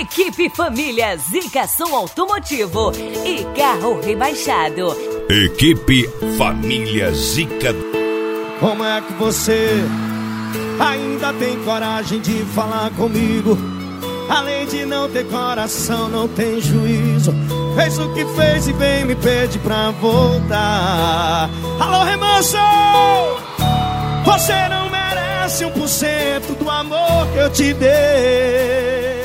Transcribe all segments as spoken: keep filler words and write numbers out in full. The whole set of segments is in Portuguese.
Equipe Família Zica Som Automotivo e Carro Rebaixado. Equipe Família Zica. Como é que você ainda tem coragem de falar comigo? Além de não ter coração, não tem juízo. Fez o que fez e vem me pede pra voltar. Alô, Remanso! Você não merece um por cento do amor que eu te dei.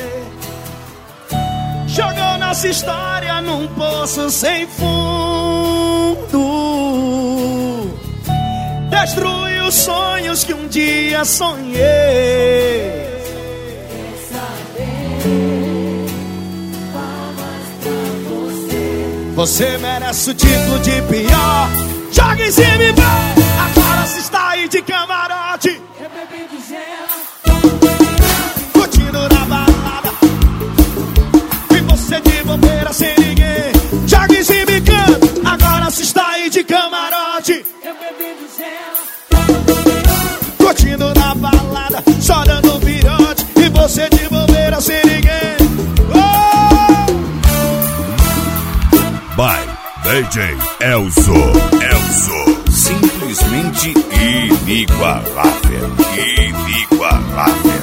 Jogou nossa história num poço sem fundo. Destruiu os sonhos que um dia sonhei. Você merece o título de pior. Joga em cima e vai. Agora se está aí de camarote, eu bebendo gelo, curtindo na balada, e você de bobeira sem ninguém. Joga em cima e canta. Agora se está aí de camarote, eu bebendo gelo, curtindo na balada, só dando virote, e você de bobeira sem ninguém. By D J Elzo. Elzo. Simplesmente inigualável. Inigualável.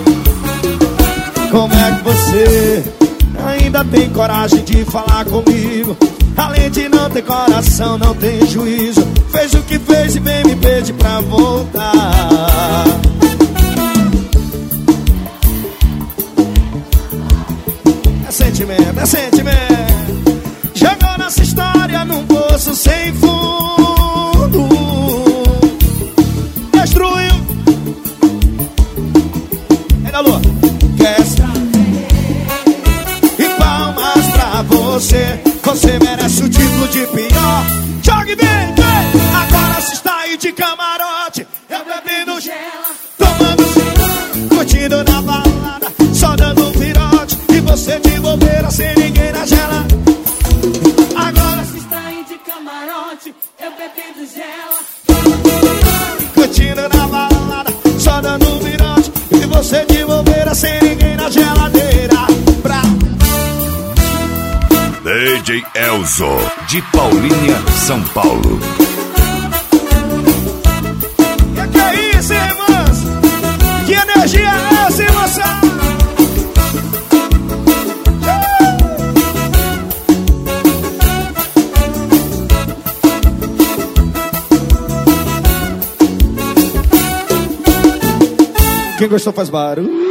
Como é que você ainda tem coragem de falar comigo? Além de não ter coração, não tem juízo. Fez o que fez e vem me pedir pra voltar. É sentimento, é sentimento. Jogou nossa história num poço sem fundo. Destruiu. É da lua. Quer saber? E palmas pra você. Você merece o título de pior. Jogue bem, vem. Agora se está aí de camarote, eu bebendo gelo, tomando cinto, curtindo na balada, só dando um virote, e você de bobeira sem ninguém na gela. Agora se está aí de camarote, eu bebendo gelo, curtindo na balada, só dando um virote, e você de bobeira sem ninguém na geladeira. Pra D J Elzo, de Paulínia, São Paulo. Que que é isso, irmãs? Que energia é essa, emoção? Quem gostou faz barulho.